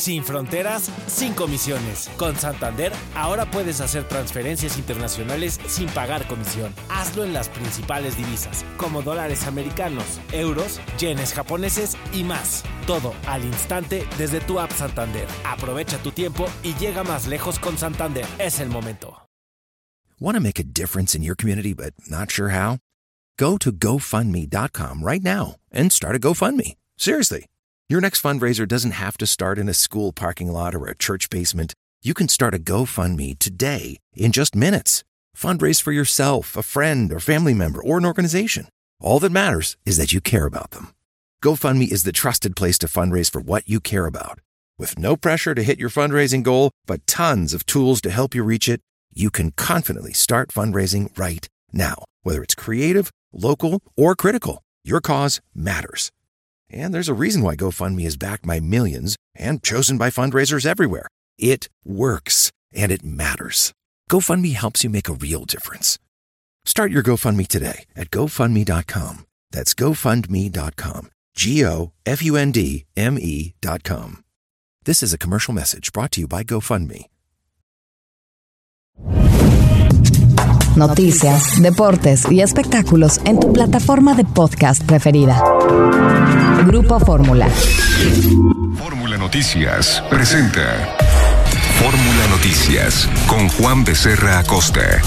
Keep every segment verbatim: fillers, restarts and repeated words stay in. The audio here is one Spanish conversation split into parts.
Sin fronteras, sin comisiones. Con Santander, ahora puedes hacer transferencias internacionales sin pagar comisión. Hazlo en las principales divisas, como dólares americanos, euros, yenes japoneses y más. Todo al instante desde tu app Santander. Aprovecha tu tiempo y llega más lejos con Santander. Es el momento. Want to make a difference in your community but not sure how? Go to go fund me dot com right now and start a GoFundMe. Seriously. Your next fundraiser doesn't have to start in a school parking lot or a church basement. You can start a GoFundMe today in just minutes. Fundraise for yourself, a friend, or family member, or an organization. All that matters is that you care about them. GoFundMe is the trusted place to fundraise for what you care about. With no pressure to hit your fundraising goal, but tons of tools to help you reach it, you can confidently start fundraising right now. Whether it's creative, local, or critical, your cause matters. And there's a reason why GoFundMe is backed by millions and chosen by fundraisers everywhere. It works, and it matters. GoFundMe helps you make a real difference. Start your GoFundMe today at go fund me dot com. That's go fund me dot com. G O F U N D M E dot com. This is a commercial message brought to you by GoFundMe. Noticias, deportes y espectáculos en tu plataforma de podcast preferida. Grupo Fórmula. Fórmula Noticias presenta Fórmula Noticias con Juan Becerra Acosta.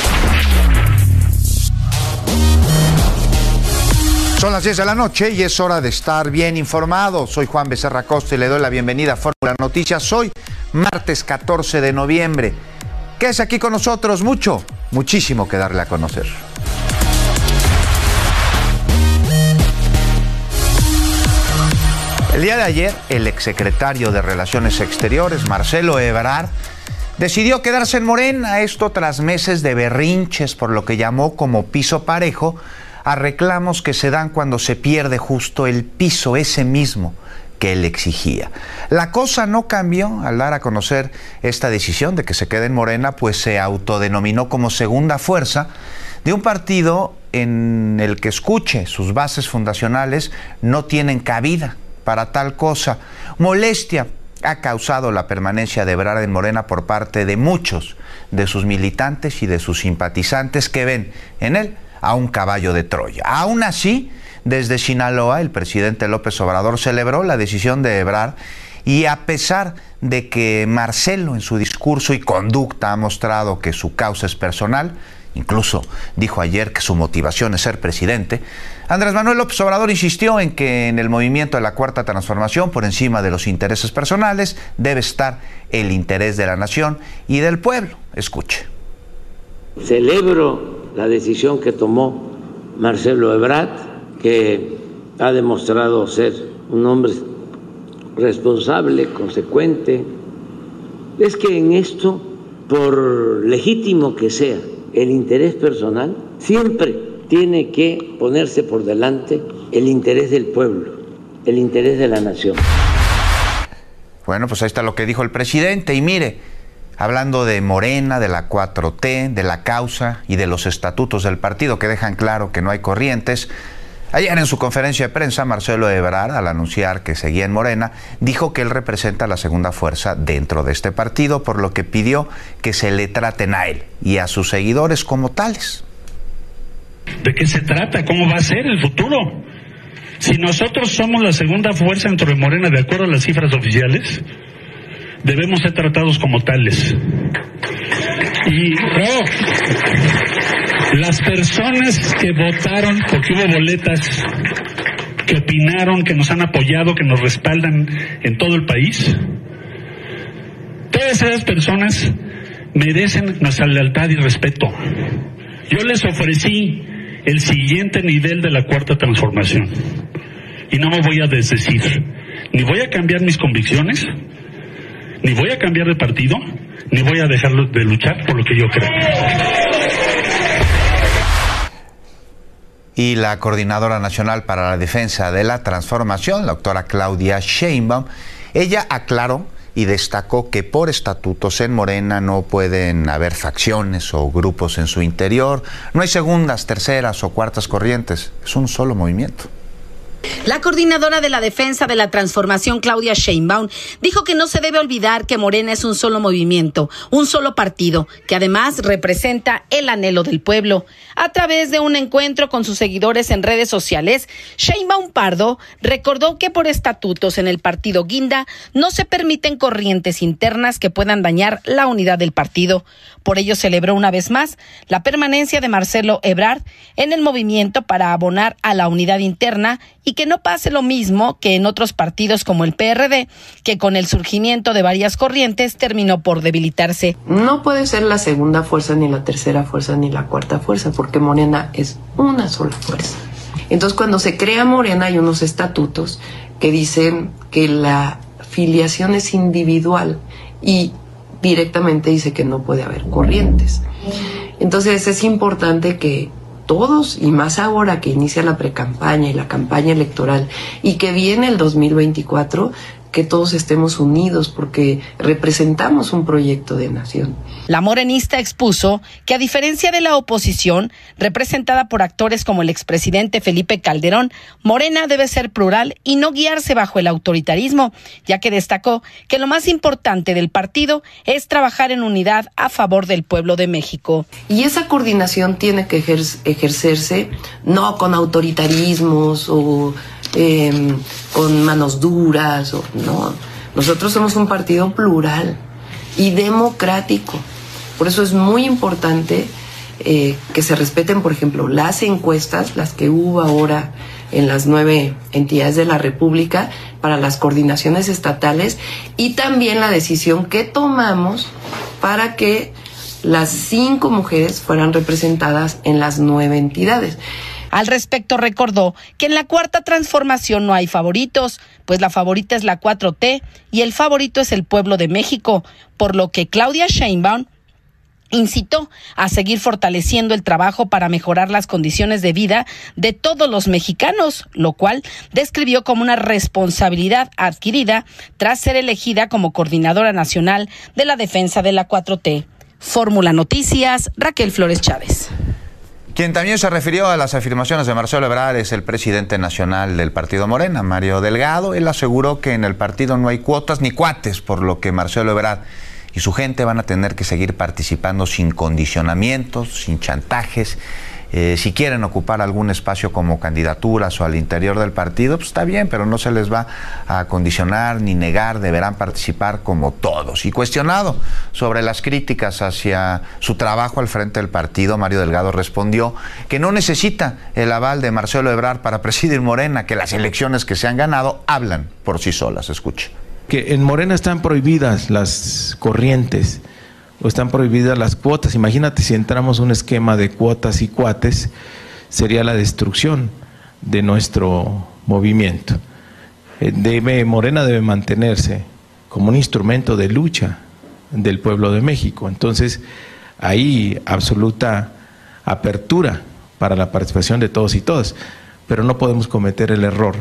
Son las diez de la noche y es hora de estar bien informado. Soy Juan Becerra Acosta y le doy la bienvenida a Fórmula Noticias. Hoy, martes catorce de noviembre. Quédese aquí con nosotros, mucho, muchísimo que darle a conocer. El día de ayer, el exsecretario de Relaciones Exteriores, Marcelo Ebrard, decidió quedarse en Morena, esto tras meses de berrinches por lo que llamó como piso parejo, a reclamos que se dan cuando se pierde justo el piso, ese mismo que él exigía. La cosa no cambió al dar a conocer esta decisión de que se quede en Morena, pues se autodenominó como segunda fuerza de un partido en el que, escuche, sus bases fundacionales no tienen cabida para tal cosa. Molestia ha causado la permanencia de Ebrard en Morena por parte de muchos de sus militantes y de sus simpatizantes que ven en él a un caballo de Troya. Aún así, desde Sinaloa, el presidente López Obrador celebró la decisión de Ebrard y a pesar de que Marcelo en su discurso y conducta ha mostrado que su causa es personal, incluso dijo ayer que su motivación es ser presidente, Andrés Manuel López Obrador insistió en que en el movimiento de la Cuarta Transformación, por encima de los intereses personales, debe estar el interés de la nación y del pueblo. Escuche. Celebro la decisión que tomó Marcelo Ebrard, que ha demostrado ser un hombre responsable, consecuente. Es que en esto, por legítimo que sea el interés personal, siempre tiene que ponerse por delante el interés del pueblo, el interés de la nación. Bueno, pues ahí está lo que dijo el presidente. Y mire, hablando de Morena, de la cuatro T, de la causa y de los estatutos del partido que dejan claro que no hay corrientes, ayer en su conferencia de prensa, Marcelo Ebrard, al anunciar que seguía en Morena, dijo que él representa la segunda fuerza dentro de este partido, por lo que pidió que se le traten a él y a sus seguidores como tales. ¿De qué se trata? ¿Cómo va a ser el futuro? Si nosotros somos la segunda fuerza dentro de Morena, de acuerdo a las cifras oficiales, debemos ser tratados como tales. Y no, las personas que votaron, porque hubo boletas, que opinaron, que nos han apoyado, que nos respaldan en todo el país, todas esas personas merecen nuestra lealtad y respeto. Yo les ofrecí el siguiente nivel de la Cuarta Transformación y no me voy a desdecir, ni voy a cambiar mis convicciones, ni voy a cambiar de partido, ni voy a dejar de luchar por lo que yo creo. Y la Coordinadora Nacional para la Defensa de la Transformación, la doctora Claudia Sheinbaum, ella aclaró y destacó que por estatutos en Morena no pueden haber facciones o grupos en su interior, no hay segundas, terceras o cuartas corrientes, es un solo movimiento. La coordinadora de la Defensa de la Transformación, Claudia Sheinbaum, dijo que no se debe olvidar que Morena es un solo movimiento, un solo partido, que además representa el anhelo del pueblo. A través de un encuentro con sus seguidores en redes sociales, Sheinbaum Pardo recordó que por estatutos en el partido Guinda no se permiten corrientes internas que puedan dañar la unidad del partido. Por ello celebró una vez más la permanencia de Marcelo Ebrard en el movimiento para abonar a la unidad interna y que no pase lo mismo que en otros partidos como el P R D, que con el surgimiento de varias corrientes terminó por debilitarse. No puede ser la segunda fuerza, ni la tercera fuerza, ni la cuarta fuerza, porque Morena es una sola fuerza. Entonces, cuando se crea Morena hay unos estatutos que dicen que la filiación es individual y directamente dice que no puede haber corrientes. Entonces, es importante que todos, y más ahora que inicia la precampaña y la campaña electoral y que viene el dos mil veinticuatro, que todos estemos unidos porque representamos un proyecto de nación. La morenista expuso que a diferencia de la oposición, representada por actores como el expresidente Felipe Calderón, Morena debe ser plural y no guiarse bajo el autoritarismo, ya que destacó que lo más importante del partido es trabajar en unidad a favor del pueblo de México. Y esa coordinación tiene que ejer- ejercerse no con autoritarismos o Eh, con manos duras, o, no. Nosotros somos un partido plural y democrático. Por eso es muy importante eh, que se respeten, por ejemplo, las encuestas, las que hubo ahora en las nueve entidades de la República para las coordinaciones estatales, y también la decisión que tomamos para que las cinco mujeres fueran representadas en las nueve entidades. Al respecto recordó que en la cuarta transformación no hay favoritos, pues la favorita es la cuatro T y el favorito es el pueblo de México, por lo que Claudia Sheinbaum incitó a seguir fortaleciendo el trabajo para mejorar las condiciones de vida de todos los mexicanos, lo cual describió como una responsabilidad adquirida tras ser elegida como coordinadora nacional de la defensa de la cuatro T. Fórmula Noticias, Raquel Flores Chávez. Quien también se refirió a las afirmaciones de Marcelo Ebrard es el presidente nacional del partido Morena, Mario Delgado. Él aseguró que en el partido no hay cuotas ni cuates, por lo que Marcelo Ebrard y su gente van a tener que seguir participando sin condicionamientos, sin chantajes. Eh, si quieren ocupar algún espacio como candidaturas o al interior del partido, pues está bien, pero no se les va a condicionar ni negar, deberán participar como todos. Y cuestionado sobre las críticas hacia su trabajo al frente del partido, Mario Delgado respondió que no necesita el aval de Marcelo Ebrard para presidir Morena, que las elecciones que se han ganado hablan por sí solas. Escuche. Que en Morena están prohibidas las corrientes, o están prohibidas las cuotas. Imagínate si entramos un esquema de cuotas y cuates, sería la destrucción de nuestro movimiento. Debe, Morena debe mantenerse como un instrumento de lucha del pueblo de México. Entonces, hay absoluta apertura para la participación de todos y todas, pero no podemos cometer el error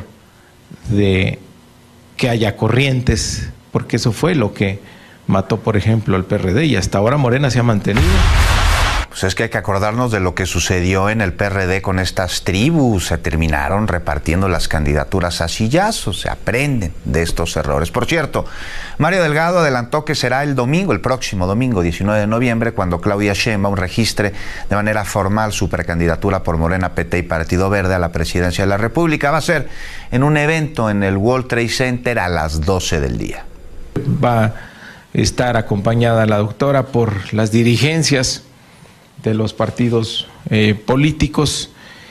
de que haya corrientes, porque eso fue lo que mató, por ejemplo, al P R D, y hasta ahora Morena se ha mantenido. Pues es que hay que acordarnos de lo que sucedió en el P R D con estas tribus. Se terminaron repartiendo las candidaturas a sillazos. Se aprenden de estos errores. Por cierto, Mario Delgado adelantó que será el domingo, el próximo domingo, diecinueve de noviembre, cuando Claudia Sheinbaum registre de manera formal su precandidatura por Morena, P T y Partido Verde a la presidencia de la República. Va a ser en un evento en el World Trade Center a las doce del día. Va a estar acompañada la doctora por las dirigencias de los partidos eh, políticos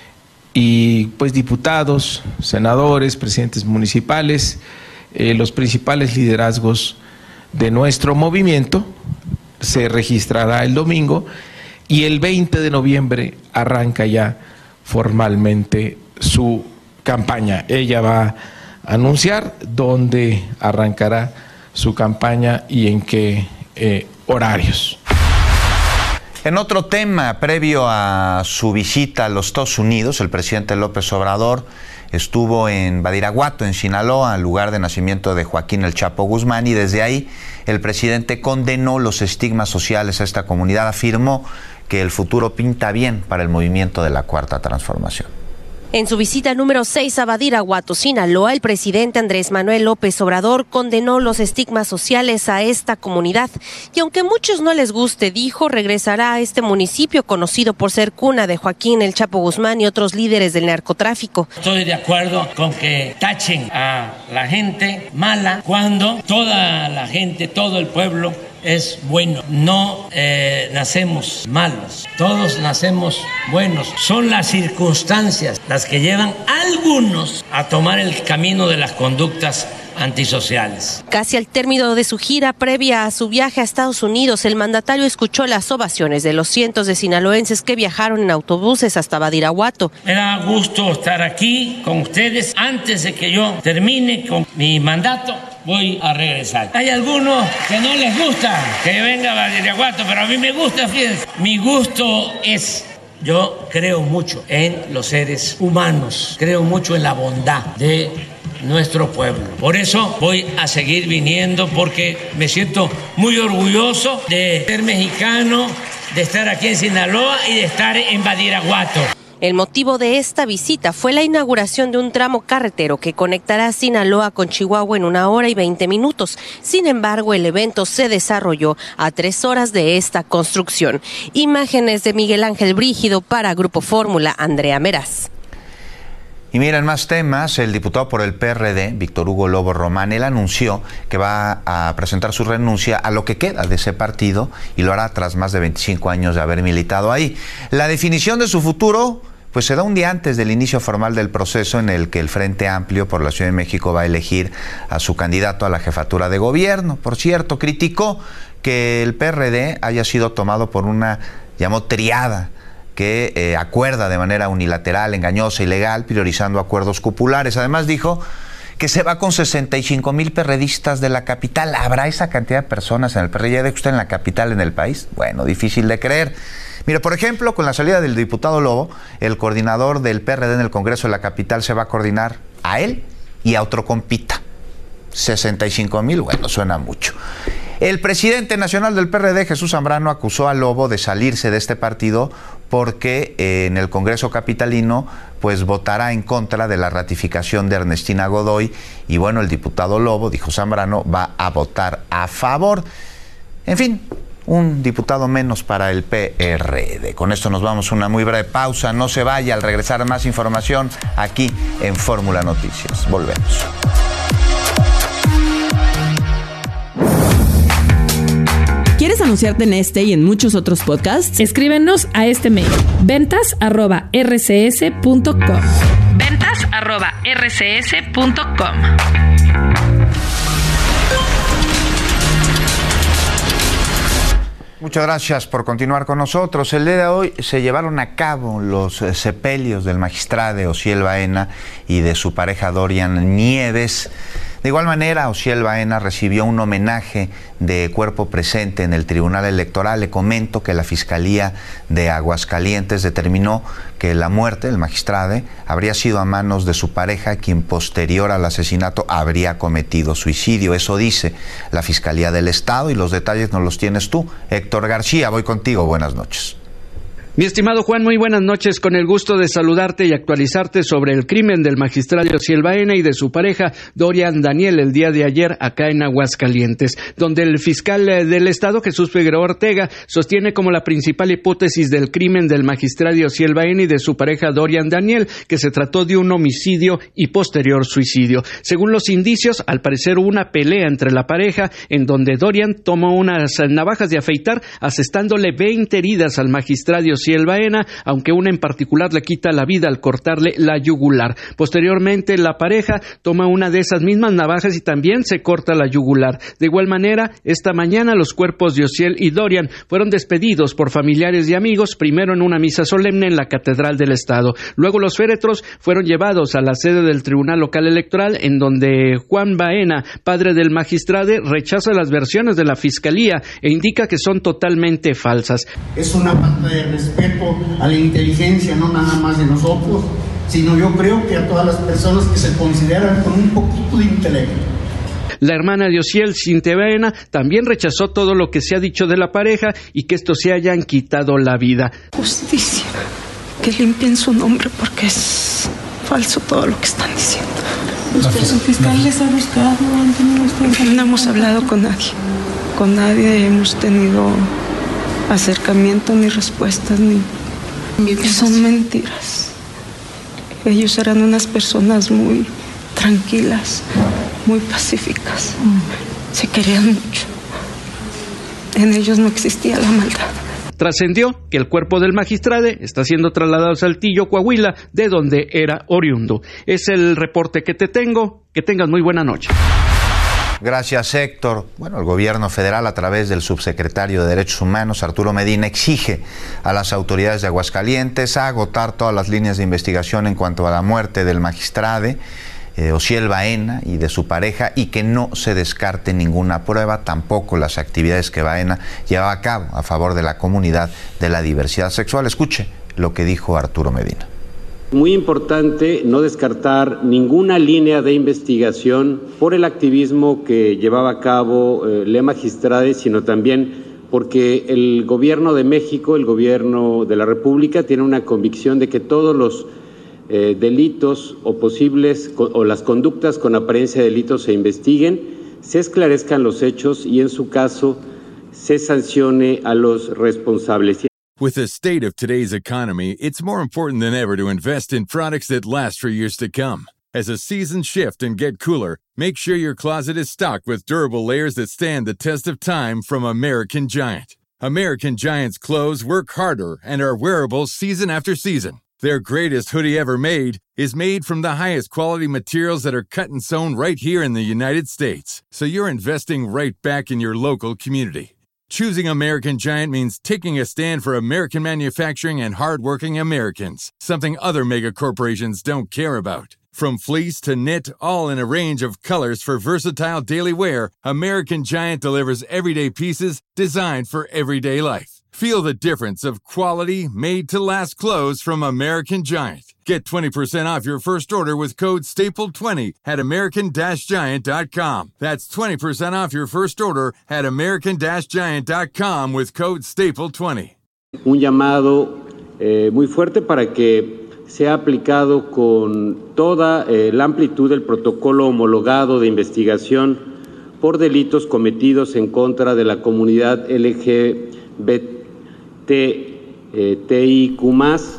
y pues diputados, senadores, presidentes municipales, eh, los principales liderazgos de nuestro movimiento. Se registrará el domingo y el veinte de noviembre arranca ya formalmente su campaña. Ella va a anunciar dónde arrancará su campaña y en qué eh, horarios. En otro tema, previo a su visita a los Estados Unidos, el presidente López Obrador estuvo en Badiraguato, en Sinaloa, lugar de nacimiento de Joaquín El Chapo Guzmán, y desde ahí el presidente condenó los estigmas sociales a esta comunidad. Afirmó que el futuro pinta bien para el movimiento de la Cuarta Transformación. En su visita número seis a Badiraguato, Sinaloa, el presidente Andrés Manuel López Obrador condenó los estigmas sociales a esta comunidad y aunque a muchos no les guste, dijo, regresará a este municipio conocido por ser cuna de Joaquín El Chapo Guzmán y otros líderes del narcotráfico. Estoy de acuerdo con que tachen a la gente mala cuando toda la gente, todo el pueblo es bueno. No eh, nacemos malos, todos nacemos buenos. Son las circunstancias las que llevan a algunos a tomar el camino de las conductas antisociales. Casi al término de su gira previa a su viaje a Estados Unidos, el mandatario escuchó las ovaciones de los cientos de sinaloenses que viajaron en autobuses hasta Badiraguato. Me da gusto estar aquí con ustedes. Antes de que yo termine con mi mandato, voy a regresar. Hay algunos que no les gusta que venga a Badiraguato, pero a mí me gusta, fíjense. Mi gusto es... Yo creo mucho en los seres humanos, creo mucho en la bondad de nuestro pueblo. Por eso voy a seguir viniendo porque me siento muy orgulloso de ser mexicano, de estar aquí en Sinaloa y de estar en Badiraguato. El motivo de esta visita fue la inauguración de un tramo carretero que conectará Sinaloa con Chihuahua en una hora y veinte minutos. Sin embargo, el evento se desarrolló a tres horas de esta construcción. Imágenes de Miguel Ángel Brígido para Grupo Fórmula, Andrea Meraz. Y miren más temas, el diputado por el P R D, Víctor Hugo Lobo Román, él anunció que va a presentar su renuncia a lo que queda de ese partido y lo hará tras más de veinticinco años de haber militado ahí. La definición de su futuro pues se da un día antes del inicio formal del proceso en el que el Frente Amplio por la Ciudad de México va a elegir a su candidato a la jefatura de gobierno. Por cierto, criticó que el P R D haya sido tomado por una, llamó triada, que eh, acuerda de manera unilateral, engañosa, ilegal, priorizando acuerdos cupulares. Además dijo que se va con sesenta y cinco mil perredistas de la capital. ¿Habrá esa cantidad de personas en el P R D? ¿Ya de usted en la capital, en el país? Bueno, difícil de creer. Mire, por ejemplo, con la salida del diputado Lobo, el coordinador del P R D en el Congreso de la capital se va a coordinar a él y a otro compita. sesenta y cinco mil, bueno, suena mucho. El presidente nacional del P R D, Jesús Zambrano, acusó a Lobo de salirse de este partido porque eh, en el Congreso capitalino pues votará en contra de la ratificación de Ernestina Godoy y bueno, el diputado Lobo, dijo Zambrano, va a votar a favor. En fin, un diputado menos para el P R D. Con esto nos vamos a una muy breve pausa. No se vaya, al regresar más información aquí en Fórmula Noticias. Volvemos. ¿Quieres anunciarte en este y en muchos otros podcasts? Escríbenos a este mail, ventas arroba r c s punto com. ventas arroba r c s punto com. Muchas gracias por continuar con nosotros. El día de hoy se llevaron a cabo los eh, sepelios del magistrado Osiel Baena y de su pareja Dorian Nieves. De igual manera, Osiel Baena recibió un homenaje de cuerpo presente en el Tribunal Electoral. Le comento que la Fiscalía de Aguascalientes determinó que la muerte del magistrado habría sido a manos de su pareja, quien posterior al asesinato habría cometido suicidio. Eso dice la Fiscalía del Estado y los detalles nos los tienes tú. Héctor García, voy contigo. Buenas noches. Mi estimado Juan, muy buenas noches, con el gusto de saludarte y actualizarte sobre el crimen del magistrado Osiel Baena y de su pareja Dorian Daniel el día de ayer acá en Aguascalientes, donde el fiscal del Estado, Jesús Figueroa Ortega, sostiene como la principal hipótesis del crimen del magistrado Osiel Baena y de su pareja Dorian Daniel, que se trató de un homicidio y posterior suicidio. Según los indicios, al parecer hubo una pelea entre la pareja, en donde Dorian tomó unas navajas de afeitar, asestándole veinte heridas al magistrado Osiel Baena, aunque una en particular le quita la vida al cortarle la yugular. Posteriormente, la pareja toma una de esas mismas navajas y también se corta la yugular. De igual manera, esta mañana los cuerpos de Osiel y Dorian fueron despedidos por familiares y amigos, primero en una misa solemne en la Catedral del Estado. Luego los féretros fueron llevados a la sede del Tribunal Local Electoral, en donde Juan Baena, padre del magistrado, rechaza las versiones de la Fiscalía e indica que son totalmente falsas. Es una falta de respeto a la inteligencia, no nada más de nosotros, sino yo creo que a todas las personas que se consideran con un poquito de intelecto. La hermana de Osiel, Cintia Baena, también rechazó todo lo que se ha dicho de la pareja y que estos se hayan quitado la vida. Justicia, que limpien su nombre porque es es falso todo lo que están diciendo. ¿El fiscal les ha buscado? ¿Han tenido ustedes? No hemos hablado con nadie. Con nadie hemos tenido acercamiento, ni respuestas, ni... Son mentiras. Ellos eran unas personas muy tranquilas, muy pacíficas. Se querían mucho. En ellos no existía la maldad. Trascendió que el cuerpo del magistrado está siendo trasladado a Saltillo, Coahuila, de donde era oriundo. Es el reporte que te tengo. Que tengas muy buena noche. Gracias, Héctor. Bueno, el gobierno federal, a través del subsecretario de Derechos Humanos, Arturo Medina, exige a las autoridades de Aguascalientes a agotar todas las líneas de investigación en cuanto a la muerte del magistrado eh, Osiel Baena y de su pareja, y que no se descarte ninguna prueba, tampoco las actividades que Baena llevaba a cabo a favor de la comunidad de la diversidad sexual. Escuche lo que dijo Arturo Medina. Muy importante no descartar ninguna línea de investigación por el activismo que llevaba a cabo eh, la magistrada, sino también porque el gobierno de México, el gobierno de la República, tiene una convicción de que todos los eh, delitos o posibles o las conductas con apariencia de delitos se investiguen, se esclarezcan los hechos y en su caso se sancione a los responsables. With the state of today's economy, it's more important than ever to invest in products that last for years to come. As the seasons shift and get cooler, make sure your closet is stocked with durable layers that stand the test of time from American Giant. American Giant's clothes work harder and are wearable season after season. Their greatest hoodie ever made is made from the highest quality materials that are cut and sewn right here in the United States. So you're investing right back in your local community. Choosing American Giant means taking a stand for American manufacturing and hardworking Americans, something other mega corporations don't care about. From fleece to knit, all in a range of colors for versatile daily wear, American Giant delivers everyday pieces designed for everyday life. Feel the difference of quality, made-to-last clothes from American Giant. Get twenty percent off your first order with code staple twenty at american giant dot com. That's twenty percent off your first order at american giant dot com with code staple twenty. Un llamado eh, muy fuerte para que sea aplicado con toda eh, la amplitud del protocolo homologado de investigación por delitos cometidos en contra de la comunidad L G B T I Q más.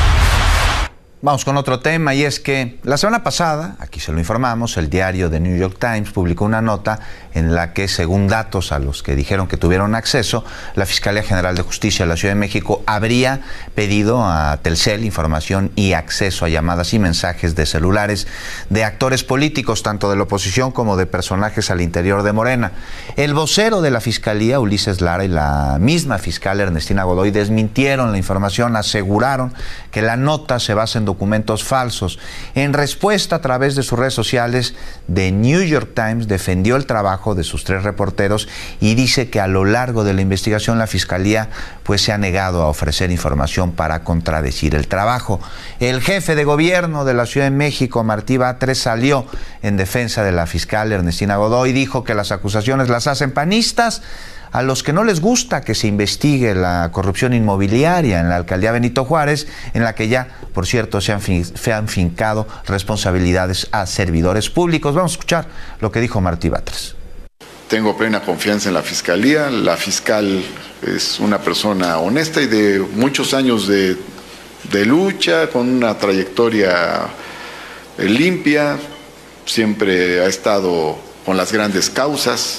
Vamos con otro tema, y es que la semana pasada, aquí se lo informamos, el diario The New York Times publicó una nota en la que, según datos a los que dijeron que tuvieron acceso, la Fiscalía General de Justicia de la Ciudad de México habría pedido a Telcel información y acceso a llamadas y mensajes de celulares de actores políticos, tanto de la oposición como de personajes al interior de Morena. El vocero de la Fiscalía, Ulises Lara, y la misma fiscal Ernestina Godoy desmintieron la información, aseguraron que la nota se basa en documentos falsos. En respuesta, a través de sus redes sociales, The New York Times defendió el trabajo de sus tres reporteros y dice que a lo largo de la investigación la Fiscalía pues se ha negado a ofrecer información para contradecir el trabajo. El jefe de gobierno de la Ciudad de México, Martí Batres, salió en defensa de la fiscal Ernestina Godoy y dijo que las acusaciones las hacen panistas, a los que no les gusta que se investigue la corrupción inmobiliaria en la alcaldía Benito Juárez, en la que ya, por cierto, se han, fin, se han fincado responsabilidades a servidores públicos. Vamos a escuchar lo que dijo Martí Batres. Tengo plena confianza en la Fiscalía. La fiscal es una persona honesta y de muchos años de, de lucha, con una trayectoria limpia, siempre ha estado con las grandes causas.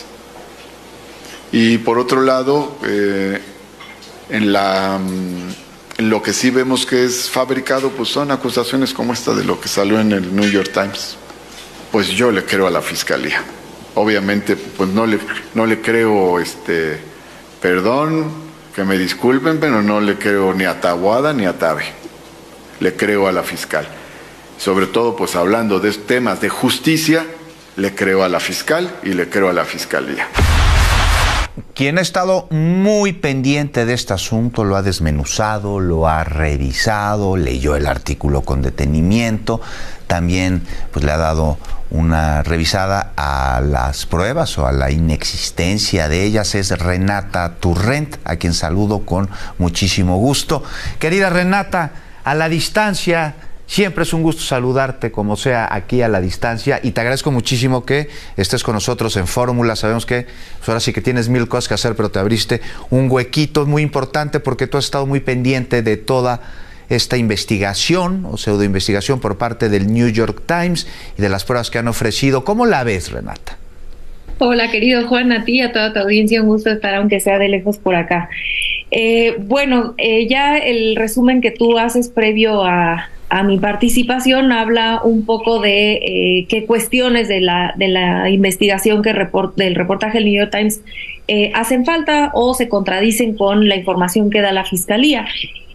Y por otro lado, eh, en, la, en lo que sí vemos que es fabricado, pues son acusaciones como esta de lo que salió en el New York Times. Pues yo le creo a la Fiscalía. Obviamente, pues no le, no le creo, este, perdón, que me disculpen, pero no le creo ni a Taboada ni a Tabe. Le creo a la fiscal. Sobre todo, pues hablando de temas de justicia, le creo a la fiscal y le creo a la Fiscalía. Quien ha estado muy pendiente de este asunto lo ha desmenuzado, lo ha revisado, leyó el artículo con detenimiento, también pues le ha dado una revisada a las pruebas o a la inexistencia de ellas. Es Renata Turrent, a quien saludo con muchísimo gusto. Querida Renata, a la distancia, Siempre es un gusto saludarte, como sea, aquí a la distancia, y te agradezco muchísimo que estés con nosotros en Fórmula. Sabemos que pues ahora sí que tienes mil cosas que hacer, pero te abriste un huequito muy importante porque tú has estado muy pendiente de toda esta investigación o pseudoinvestigación por parte del New York Times y de las pruebas que han ofrecido. ¿Cómo la ves, Renata? Hola, querido Juan, a ti y a toda tu audiencia, un gusto estar, aunque sea de lejos, por acá. Eh, bueno, eh, ya el resumen que tú haces previo a, a mi participación habla un poco de eh, qué cuestiones de la, de la investigación que report, del reportaje del New York Times eh, hacen falta o se contradicen con la información que da la Fiscalía.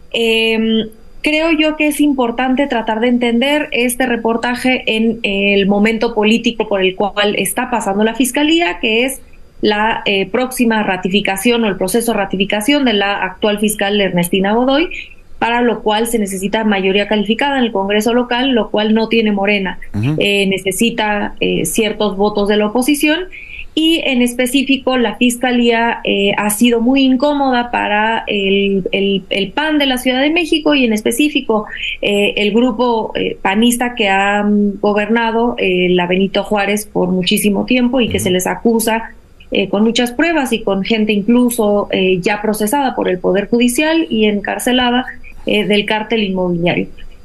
Eh, Creo yo que es importante tratar de entender este reportaje en el momento político por el cual está pasando la Fiscalía, que es la eh, próxima ratificación o el proceso de ratificación de la actual fiscal Ernestina Godoy, para lo cual se necesita mayoría calificada en el Congreso local, lo cual no tiene Morena. Uh-huh. Eh, necesita eh, ciertos votos de la oposición. Y en específico la Fiscalía eh, ha sido muy incómoda para el, el, el P A N de la Ciudad de México y en específico eh, el grupo eh, panista que ha gobernado eh, la Benito Juárez por muchísimo tiempo y que se les acusa eh, con muchas pruebas y con gente incluso eh, ya procesada por el Poder Judicial y encarcelada eh, del cártel inmobiliario.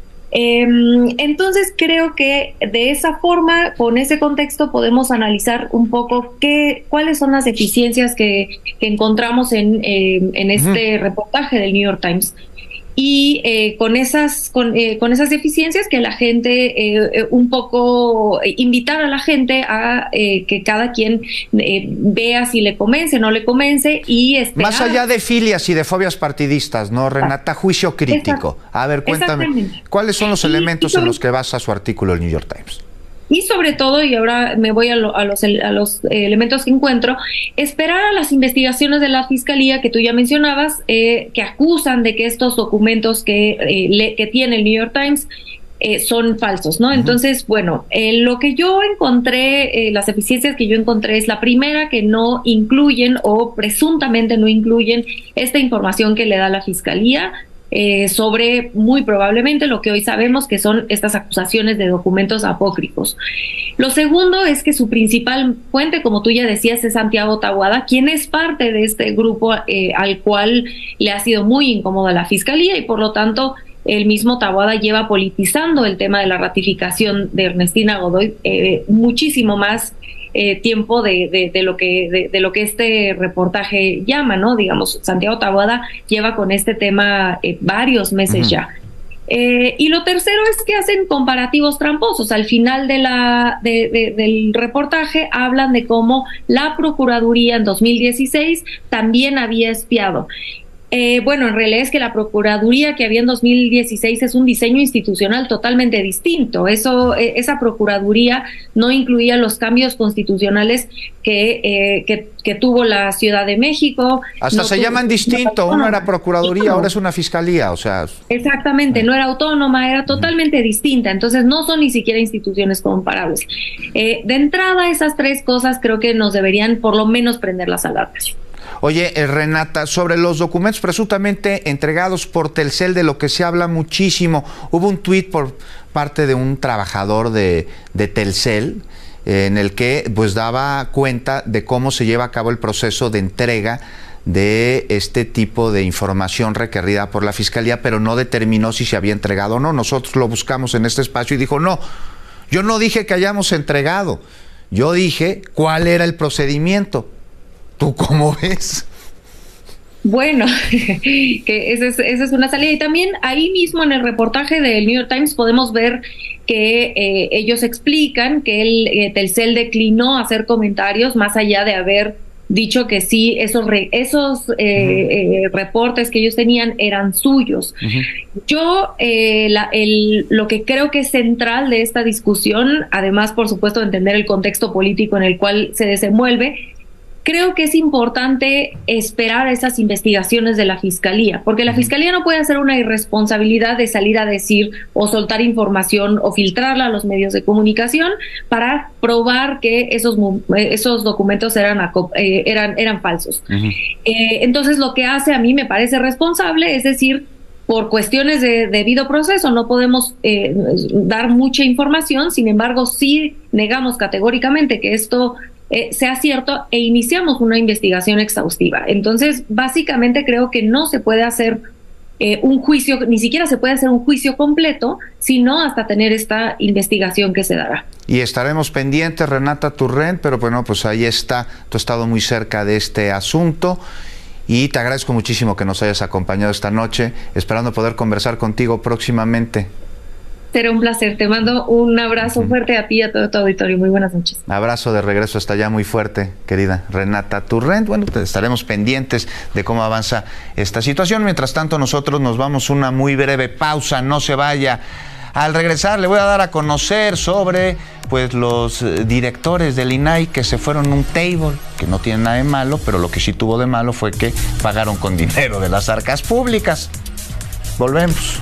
Eh, entonces creo que de esa forma, con ese contexto, podemos analizar un poco qué, cuáles son las deficiencias que, que encontramos en, eh, en este uh-huh. reportaje del New York Times. Y eh, con esas con, eh, con esas deficiencias que la gente, eh, un poco eh, invitar a la gente a eh, que cada quien eh, vea si le convence o no le convence y esperar. Más allá de filias y de fobias partidistas, ¿no, Renata? Juicio crítico. A ver, cuéntame, ¿cuáles son los elementos y, y sobre... en los que basa su artículo el New York Times? Y sobre todo, y ahora me voy a, lo, a, los, a los elementos que encuentro, esperar a las investigaciones de la Fiscalía que tú ya mencionabas, eh, que acusan de que estos documentos que, eh, le, que tiene el New York Times eh, son falsos, ¿no? Uh-huh. Entonces, bueno, eh, lo que yo encontré, eh, las deficiencias que yo encontré es la primera, que no incluyen o presuntamente no incluyen esta información que le da la Fiscalía, Eh, sobre muy probablemente lo que hoy sabemos que son estas acusaciones de documentos apócrifos. Lo segundo es que su principal fuente, como tú ya decías, es Santiago Taboada, quien es parte de este grupo eh, al cual le ha sido muy incómoda la Fiscalía y por lo tanto el mismo Taboada lleva politizando el tema de la ratificación de Ernestina Godoy eh, muchísimo más Eh, tiempo de, de, de lo que de, de lo que este reportaje llama, ¿no? Digamos, Santiago Taboada lleva con este tema eh, varios meses uh-huh. ya. Eh, y lo tercero es que hacen comparativos tramposos. Al final de la de, de, del reportaje hablan de cómo la Procuraduría en dos mil dieciséis también había espiado. Eh, bueno, en realidad es que la Procuraduría que había en dos mil dieciséis es un diseño institucional totalmente distinto. Eso, eh, esa Procuraduría no incluía los cambios constitucionales que, eh, que, que tuvo la Ciudad de México. Hasta no se tuvo, llaman distinto, no, uno era Procuraduría, ahora es una Fiscalía, o sea... Exactamente, no era autónoma, era totalmente distinta, entonces no son ni siquiera instituciones comparables. Eh, de entrada, esas tres cosas creo que nos deberían por lo menos prender las alarmas. Oye, eh, Renata, sobre los documentos presuntamente entregados por Telcel, de lo que se habla muchísimo, hubo un tuit por parte de un trabajador de, de Telcel eh, en el que pues daba cuenta de cómo se lleva a cabo el proceso de entrega de este tipo de información requerida por la Fiscalía, pero no determinó si se había entregado o no. Nosotros lo buscamos en este espacio y dijo, no, yo no dije que hayamos entregado, yo dije cuál era el procedimiento. ¿Tú cómo ves? Bueno, que esa es, esa es una salida. Y también ahí mismo en el reportaje del New York Times podemos ver que eh, ellos explican que el eh, Telcel declinó hacer comentarios más allá de haber dicho que sí, esos re, esos eh, uh-huh. eh, reportes que ellos tenían eran suyos. Uh-huh. Yo eh, la, el, lo que creo que es central de esta discusión, además por supuesto de entender el contexto político en el cual se desenvuelve, creo que es importante esperar esas investigaciones de la Fiscalía, porque la Fiscalía no puede hacer una irresponsabilidad de salir a decir o soltar información o filtrarla a los medios de comunicación para probar que esos esos documentos eran eh, eran eran falsos. Uh-huh. Eh, entonces lo que hace a mí me parece responsable es decir, por cuestiones de debido proceso no podemos eh, dar mucha información, sin embargo sí negamos categóricamente que esto eh, sea cierto e iniciamos una investigación exhaustiva. Entonces, básicamente creo que no se puede hacer eh, un juicio, ni siquiera se puede hacer un juicio completo, sino hasta tener esta investigación que se dará. Y estaremos pendientes, Renata Turrent, pero bueno, pues ahí está, tú has estado muy cerca de este asunto. Y te agradezco muchísimo que nos hayas acompañado esta noche, esperando poder conversar contigo próximamente. Será un placer. Te mando un abrazo uh-huh. fuerte a ti y a todo tu auditorio. Muy buenas noches. Abrazo de regreso hasta allá muy fuerte, querida Renata Turrent. Bueno, estaremos pendientes de cómo avanza esta situación. Mientras tanto, nosotros nos vamos a una muy breve pausa. No se vaya. Al regresar le voy a dar a conocer sobre pues los directores del I N A I que se fueron a un table, que no tiene nada de malo, pero lo que sí tuvo de malo fue que pagaron con dinero de las arcas públicas. Volvemos.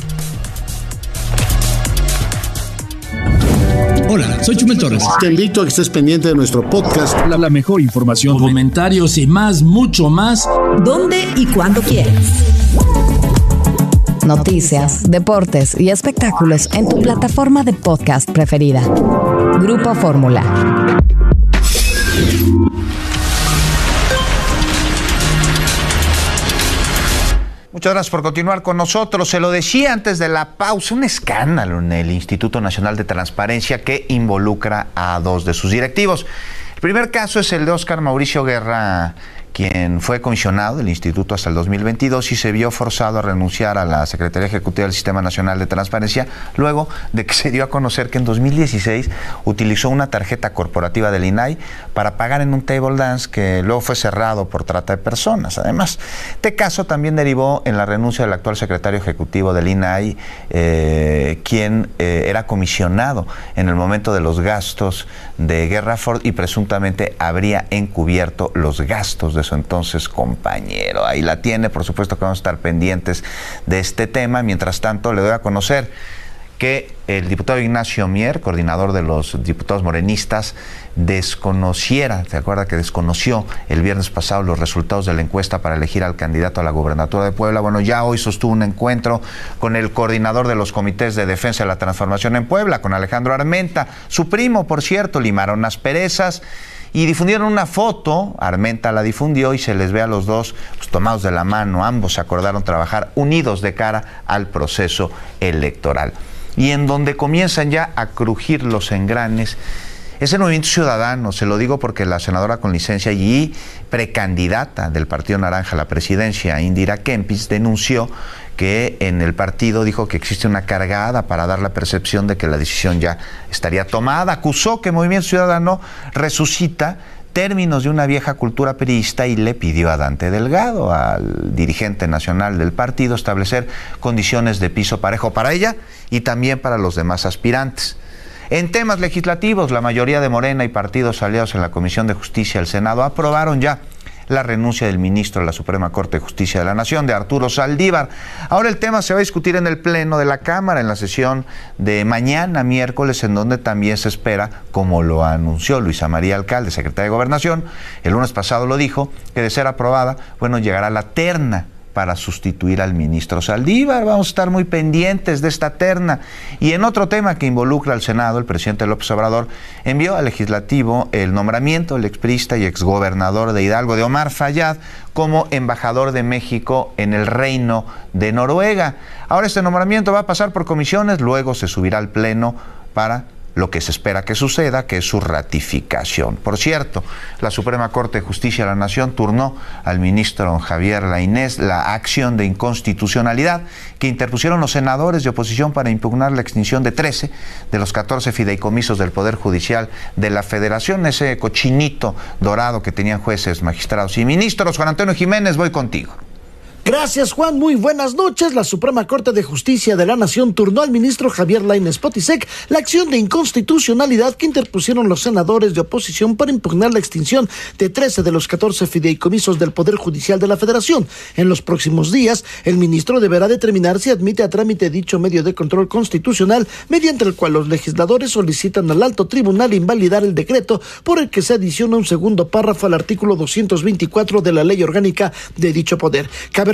Hola, soy Chumel Torres. Te invito a que estés pendiente de nuestro podcast. La, la mejor información, comentarios y más, mucho más. ¿Dónde y cuándo quieras? Noticias, deportes y espectáculos en tu plataforma de podcast preferida. Grupo Fórmula. Muchas gracias por continuar con nosotros. Se lo decía antes de la pausa, un escándalo en el Instituto Nacional de Transparencia que involucra a dos de sus directivos. El primer caso es el de Óscar Mauricio Guerra, quien fue comisionado del instituto hasta el dos mil veintidós y se vio forzado a renunciar a la Secretaría Ejecutiva del Sistema Nacional de Transparencia luego de que se dio a conocer que en dos mil dieciséis utilizó una tarjeta corporativa del I N A I para pagar en un table dance que luego fue cerrado por trata de personas. Además, este caso también derivó en la renuncia del actual secretario ejecutivo del I N A I, eh, quien eh, era comisionado en el momento de los gastos de Guerra Ford y presuntamente habría encubierto los gastos de su entonces compañero. Ahí la tiene, por supuesto que vamos a estar pendientes de este tema. Mientras tanto, le doy a conocer que el diputado Ignacio Mier, coordinador de los diputados morenistas, desconociera, ¿se acuerda que desconoció el viernes pasado los resultados de la encuesta para elegir al candidato a la gubernatura de Puebla? Bueno, ya hoy sostuvo un encuentro con el coordinador de los comités de defensa de la transformación en Puebla, con Alejandro Armenta, su primo, por cierto. Limaron asperezas y difundieron una foto. Armenta la difundió y se les ve a los dos pues, tomados de la mano. Ambos se acordaron trabajar unidos de cara al proceso electoral. Y en donde comienzan ya a crujir los engranes es el Movimiento Ciudadano. Se lo digo porque la senadora con licencia y precandidata del Partido Naranja a la presidencia, Indira Kempis, denunció que en el partido dijo que existe una cargada para dar la percepción de que la decisión ya estaría tomada. Acusó que Movimiento Ciudadano resucita términos de una vieja cultura priista y le pidió a Dante Delgado, al dirigente nacional del partido, establecer condiciones de piso parejo para ella y también para los demás aspirantes. En temas legislativos, la mayoría de Morena y partidos aliados en la Comisión de Justicia del Senado aprobaron ya la renuncia del ministro de la Suprema Corte de Justicia de la Nación, de Arturo Saldívar. Ahora el tema se va a discutir en el Pleno de la Cámara, en la sesión de mañana, miércoles, en donde también se espera, como lo anunció Luisa María Alcalde, secretaria de Gobernación, el lunes pasado lo dijo, que de ser aprobada, bueno, llegará la terna para sustituir al ministro Saldívar. Vamos a estar muy pendientes de esta terna. Y en otro tema que involucra al Senado, el presidente López Obrador envió al Legislativo el nombramiento del expriista y exgobernador de Hidalgo, de Omar Fayad, como embajador de México en el Reino de Noruega. Ahora este nombramiento va a pasar por comisiones, luego se subirá al Pleno para lo que se espera que suceda, que es su ratificación. Por cierto, la Suprema Corte de Justicia de la Nación turnó al ministro Javier Lainez la acción de inconstitucionalidad que interpusieron los senadores de oposición para impugnar la extinción de trece de los catorce fideicomisos del Poder Judicial de la Federación, ese cochinito dorado que tenían jueces, magistrados y ministros. Juan Antonio Jiménez, voy contigo. Gracias, Juan. Muy buenas noches. La Suprema Corte de Justicia de la Nación turnó al ministro Javier Lainez Potisek la acción de inconstitucionalidad que interpusieron los senadores de oposición para impugnar la extinción de trece de los catorce fideicomisos del Poder Judicial de la Federación. En los próximos días, el ministro deberá determinar si admite a trámite dicho medio de control constitucional, mediante el cual los legisladores solicitan al alto tribunal invalidar el decreto por el que se adiciona un segundo párrafo al artículo doscientos veinticuatro de la Ley Orgánica de dicho poder. Cabe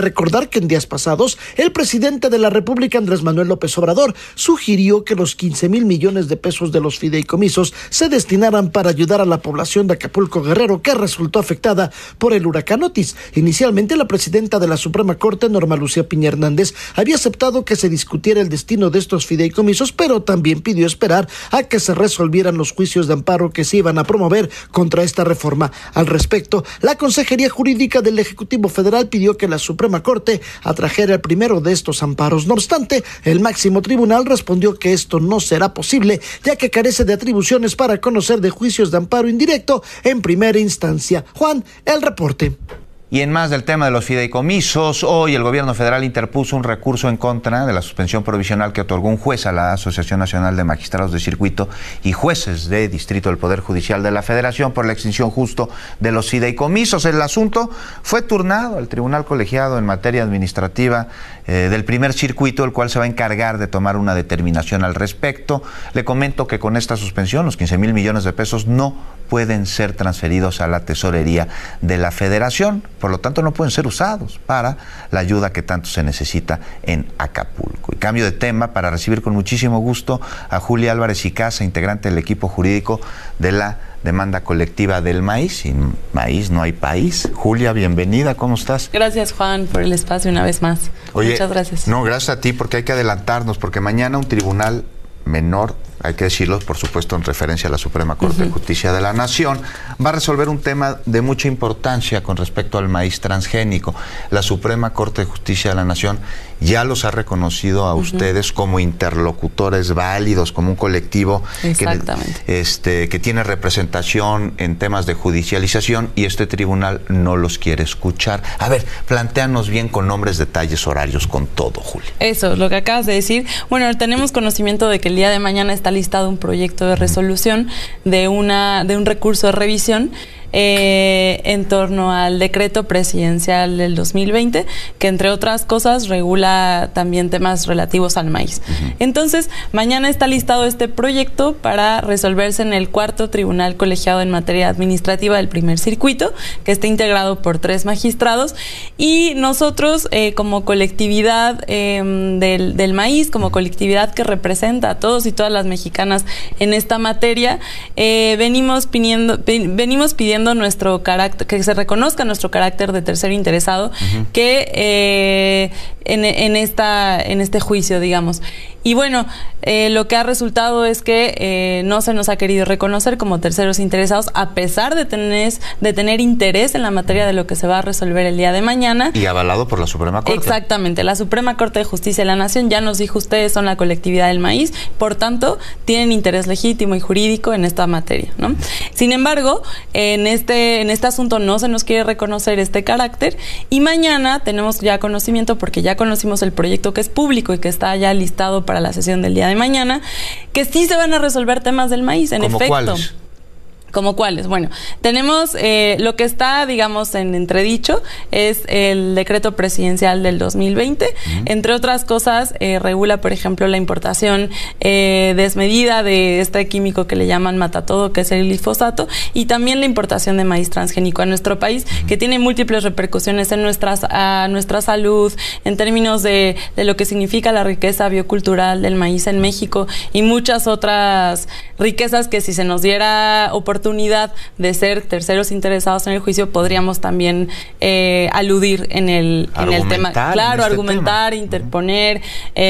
recordar que en días pasados, el presidente de la República, Andrés Manuel López Obrador, sugirió que los quince mil millones de pesos de los fideicomisos se destinaran para ayudar a la población de Acapulco Guerrero, que resultó afectada por el huracán Otis. Inicialmente, la presidenta de la Suprema Corte, Norma Lucía Piña Hernández, había aceptado que se discutiera el destino de estos fideicomisos, pero también pidió esperar a que se resolvieran los juicios de amparo que se iban a promover contra esta reforma. Al respecto, la Consejería Jurídica del Ejecutivo Federal pidió que la Suprema Corte atrajera el primero de estos amparos. No obstante, el máximo tribunal respondió que esto no será posible, ya que carece de atribuciones para conocer de juicios de amparo indirecto en primera instancia. Juan, el reporte. Y en más del tema de los fideicomisos, hoy el gobierno federal interpuso un recurso en contra de la suspensión provisional que otorgó un juez a la Asociación Nacional de Magistrados de Circuito y Jueces de Distrito del Poder Judicial de la Federación por la extinción justo de los fideicomisos. El asunto fue turnado al Tribunal Colegiado en materia administrativa eh, del primer circuito, el cual se va a encargar de tomar una determinación al respecto. Le comento que con esta suspensión los quince mil millones de pesos no pueden ser transferidos a la tesorería de la Federación. Por lo tanto, no pueden ser usados para la ayuda que tanto se necesita en Acapulco. Y cambio de tema para recibir con muchísimo gusto a Julia Álvarez y Casa, integrante del equipo jurídico de la demanda colectiva del maíz. Sin maíz no hay país. Julia, bienvenida, ¿cómo estás? Gracias, Juan, por el espacio una vez más. Oye, muchas gracias. No, gracias a ti, porque hay que adelantarnos, porque mañana un tribunal menor, hay que decirlo, por supuesto, en referencia a la Suprema Corte uh-huh. de Justicia de la Nación, va a resolver un tema de mucha importancia con respecto al maíz transgénico. La Suprema Corte de Justicia de la Nación ya los ha reconocido a uh-huh. ustedes como interlocutores válidos, como un colectivo que, este, que tiene representación en temas de judicialización, y este tribunal no los quiere escuchar. A ver, plantéanos bien con nombres, detalles, horarios, con todo, Julia. Eso, lo que acabas de decir. Bueno, tenemos conocimiento de que el día de mañana está listado un proyecto de resolución de una de un recurso de revisión eh, en torno al decreto presidencial del dos mil veinte, que entre otras cosas regula también temas relativos al maíz. Uh-huh. Entonces, mañana está listado este proyecto para resolverse en el cuarto tribunal colegiado en materia administrativa del primer circuito, que está integrado por tres magistrados, y nosotros eh, como colectividad eh, del, del maíz, como colectividad que representa a todos y todas las mexicanas en esta materia, eh, venimos pidiendo, venimos pidiendo nuestro carácter, que se reconozca nuestro carácter de tercero interesado, uh-huh. que eh, en, en esta en este juicio, digamos. Y bueno, eh, lo que ha resultado es que eh, no se nos ha querido reconocer como terceros interesados, a pesar de tener, de tener interés en la materia de lo que se va a resolver el día de mañana. Y avalado por la Suprema Corte. Exactamente. La Suprema Corte de Justicia de la Nación ya nos dijo: ustedes son la colectividad del maíz, por tanto, tienen interés legítimo y jurídico en esta materia, ¿no? Sin embargo, en este, en este asunto no se nos quiere reconocer este carácter, y mañana tenemos ya conocimiento, porque ya conocimos el proyecto que es público y que está ya listado para la sesión del día de mañana, que sí se van a resolver temas del maíz, en ¿Cómo efecto. ¿Cuáles? ¿Como cuáles? Bueno, tenemos eh, lo que está, digamos, en entredicho es el decreto presidencial del dos mil veinte. Uh-huh. Entre otras cosas, eh, regula, por ejemplo, la importación eh, desmedida de este químico que le llaman matatodo, que es el glifosato, y también la importación de maíz transgénico a nuestro país, uh-huh. que tiene múltiples repercusiones en nuestras, a nuestra salud, en términos de, de lo que significa la riqueza biocultural del maíz en México, y muchas otras riquezas que, si se nos diera oportunidad oportunidad de ser terceros interesados en el juicio, podríamos también eh, aludir en el, en el tema. Claro, este argumentar, tema. interponer,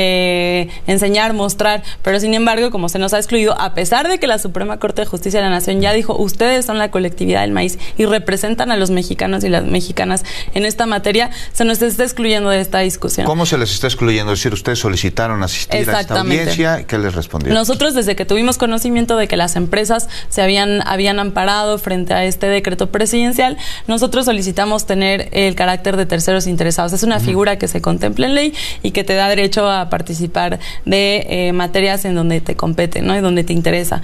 eh, enseñar, mostrar, pero sin embargo, como se nos ha excluido, a pesar de que la Suprema Corte de Justicia de la Nación ya dijo: ustedes son la colectividad del maíz y representan a los mexicanos y las mexicanas en esta materia, se nos está excluyendo de esta discusión. ¿Cómo se les está excluyendo? Es decir, ustedes solicitaron asistir a esta audiencia, ¿qué les respondieron? Nosotros, desde que tuvimos conocimiento de que las empresas se habían habían amparado frente a este decreto presidencial, nosotros solicitamos tener el carácter de terceros interesados. Es una uh-huh. figura que se contempla en ley y que te da derecho a participar de eh, materias en donde te compete, ¿no? Y donde te interesa.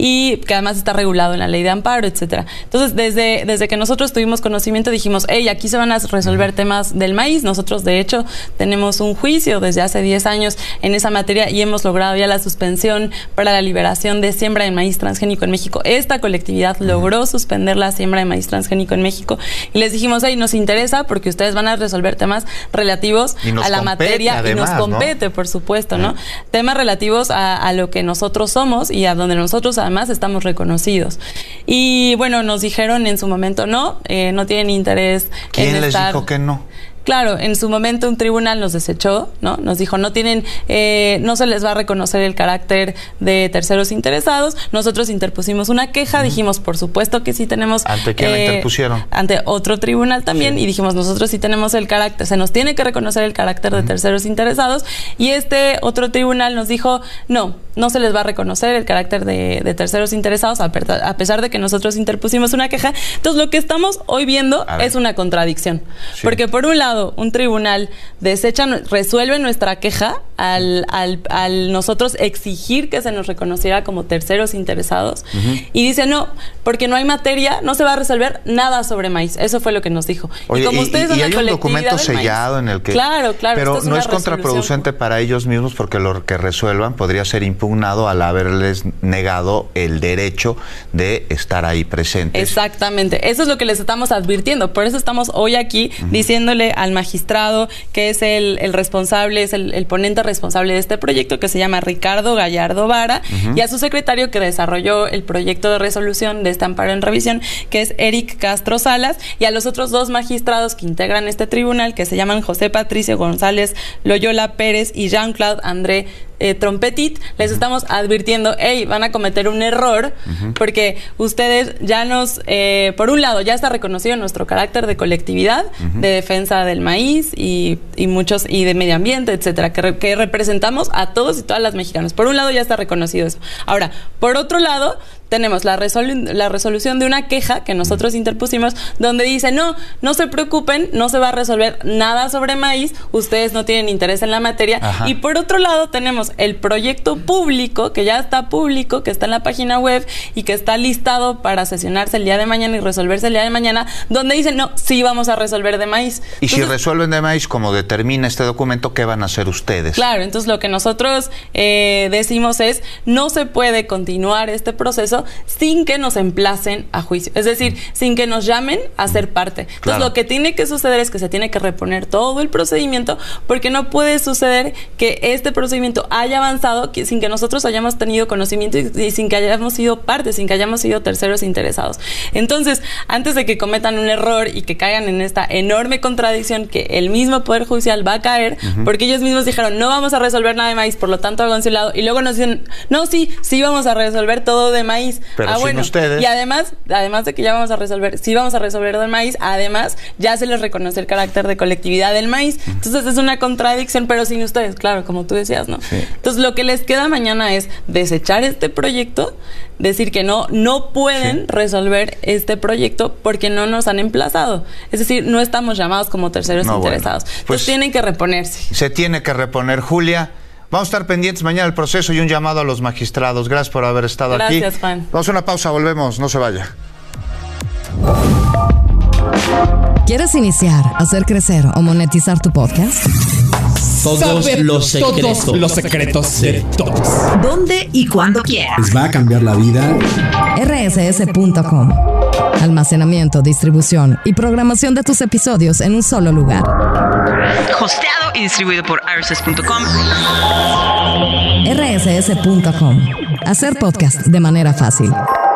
Y que además está regulado en la ley de amparo, etcétera. Entonces, desde, desde que nosotros tuvimos conocimiento, dijimos: hey, aquí se van a resolver uh-huh. temas del maíz. Nosotros, de hecho, tenemos un juicio desde hace diez años en esa materia y hemos logrado ya la suspensión para la liberación de siembra de maíz transgénico en México. Esta colectiva colectividad logró suspender la siembra de maíz transgénico en México y les dijimos, hey, nos interesa porque ustedes van a resolver temas relativos a la materia además, y nos compete, ¿no? Por supuesto, ¿no? Sí. Temas relativos a, a lo que nosotros somos y a donde nosotros además estamos reconocidos. Y bueno, nos dijeron en su momento no, eh, no tienen interés ¿Quién en les estar... dijo que no? Claro, en su momento un tribunal nos desechó, ¿no? Nos dijo, no tienen, eh, no se les va a reconocer el carácter de terceros interesados. Nosotros interpusimos una queja, uh-huh. dijimos, por supuesto que sí tenemos... ¿Ante quién eh, la interpusieron? Ante otro tribunal también, sí. Y dijimos, nosotros sí tenemos el carácter, se nos tiene que reconocer el carácter uh-huh. de terceros interesados, y este otro tribunal nos dijo, no, no se les va a reconocer el carácter de, de terceros interesados, a, per, a pesar de que nosotros interpusimos una queja. Entonces, lo que estamos hoy viendo es una contradicción, sí. Porque por un lado, un tribunal desecha, resuelve nuestra queja al, al, al nosotros exigir que se nos reconociera como terceros interesados, uh-huh. y dice no, porque no hay materia, no se va a resolver nada sobre maíz. Eso fue lo que nos dijo. Oye, y como y, ustedes y hay un documento sellado maíz, en el que... Claro, claro. Pero es no es contraproducente para ellos mismos porque lo que resuelvan podría ser impugnado al haberles negado el derecho de estar ahí presentes. Exactamente. Eso es lo que les estamos advirtiendo. Por eso estamos hoy aquí uh-huh. diciéndole al magistrado, que es el, el responsable, es el, el ponente responsable de este proyecto, que se llama Ricardo Gallardo Vara, uh-huh. y a su secretario que desarrolló el proyecto de resolución de este amparo en revisión, que es Eric Castro Salas, y a los otros dos magistrados que integran este tribunal, que se llaman José Patricio González Loyola Pérez y Jean-Claude André Eh, Trompetit, les estamos advirtiendo, hey, van a cometer un error, uh-huh. porque ustedes ya nos, eh, por un lado, ya está reconocido nuestro carácter de colectividad, uh-huh. de defensa del maíz y, y muchos, y de medio ambiente, etcétera, que, re, que representamos a todos y todas las mexicanas. Por un lado ya está reconocido eso. Ahora, por otro lado, tenemos la, resolu- la resolución de una queja que nosotros interpusimos, donde dice, no, no se preocupen, no se va a resolver nada sobre maíz, ustedes no tienen interés en la materia. Ajá. Y por otro lado tenemos el proyecto público, que ya está público, que está en la página web y que está listado para sesionarse el día de mañana y resolverse el día de mañana, donde dicen, no, sí vamos a resolver de maíz. Y entonces, si resuelven de maíz, como determina este documento, ¿qué van a hacer ustedes? Claro, entonces lo que nosotros eh, decimos es, no se puede continuar este proceso sin que nos emplacen a juicio, es decir, sin que nos llamen a ser parte. Entonces, claro, lo que tiene que suceder es que se tiene que reponer todo el procedimiento, porque no puede suceder que este procedimiento haya avanzado que, sin que nosotros hayamos tenido conocimiento y, y sin que hayamos sido parte, sin que hayamos sido terceros interesados. Entonces, antes de que cometan un error y que caigan en esta enorme contradicción que el mismo Poder Judicial va a caer, uh-huh. porque ellos mismos dijeron, no vamos a resolver nada de maíz, por lo tanto, háganse un lado, y luego nos dicen, no, sí, sí vamos a resolver todo de maíz. Pero ah, sin bueno, ustedes. Y además, además de que ya vamos a resolver, sí vamos a resolver del maíz, además ya se les reconoce el carácter de colectividad del maíz. Uh-huh. Entonces es una contradicción, pero sin ustedes, claro, como tú decías, ¿no? Sí. Entonces lo que les queda mañana es desechar este proyecto, decir que no, no pueden sí. resolver este proyecto porque no nos han emplazado. Es decir, no estamos llamados como terceros no, interesados. Bueno, pues, entonces tienen que reponerse. Se tiene que reponer, Julia. Vamos a estar pendientes mañana del proceso y un llamado a los magistrados. Gracias por haber estado Gracias, aquí. Gracias, Juan. Vamos a una pausa, volvemos, no se vaya. ¿Quieres iniciar, hacer crecer o monetizar tu podcast? Todos Saber los secretos. Todos los secretos de todos. ¿Dónde y cuándo quieras? Les va a cambiar la vida. R S S punto com. Almacenamiento, distribución y programación de tus episodios en un solo lugar. Hosteado y distribuido por R S S punto com. R S S punto com. Hacer podcast de manera fácil.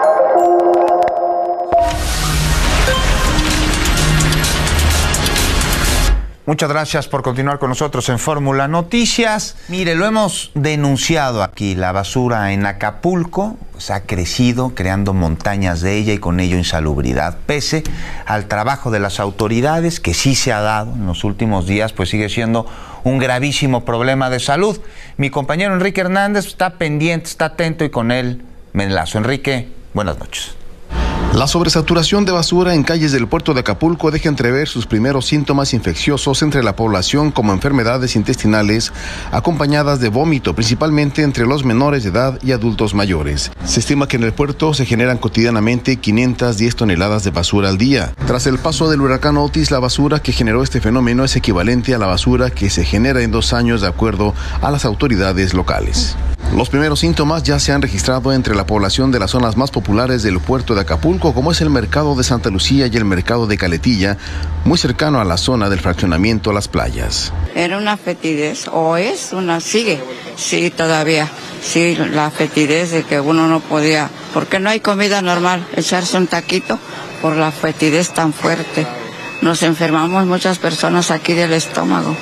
Muchas gracias por continuar con nosotros en Fórmula Noticias. Mire, lo hemos denunciado aquí, la basura en Acapulco pues, ha crecido creando montañas de ella y con ello insalubridad. Pese al trabajo de las autoridades, que sí se ha dado en los últimos días, pues sigue siendo un gravísimo problema de salud. Mi compañero Enrique Hernández está pendiente, está atento y con él me enlazo. Enrique, buenas noches. La sobresaturación de basura en calles del puerto de Acapulco deja entrever sus primeros síntomas infecciosos entre la población, como enfermedades intestinales acompañadas de vómito, principalmente entre los menores de edad y adultos mayores. Se estima que en el puerto se generan cotidianamente quinientas diez toneladas de basura al día. Tras el paso del huracán Otis, la basura que generó este fenómeno es equivalente a la basura que se genera en dos años, de acuerdo a las autoridades locales. Los primeros síntomas ya se han registrado entre la población de las zonas más populares del puerto de Acapulco, como es el mercado de Santa Lucía y el mercado de Caletilla, muy cercano a la zona del fraccionamiento Las Playas. Era una fetidez, o es una, sigue, sí, todavía, sí, la fetidez de que uno no podía, porque no hay comida normal, echarse un taquito por la fetidez tan fuerte. Nos enfermamos muchas personas aquí del estómago.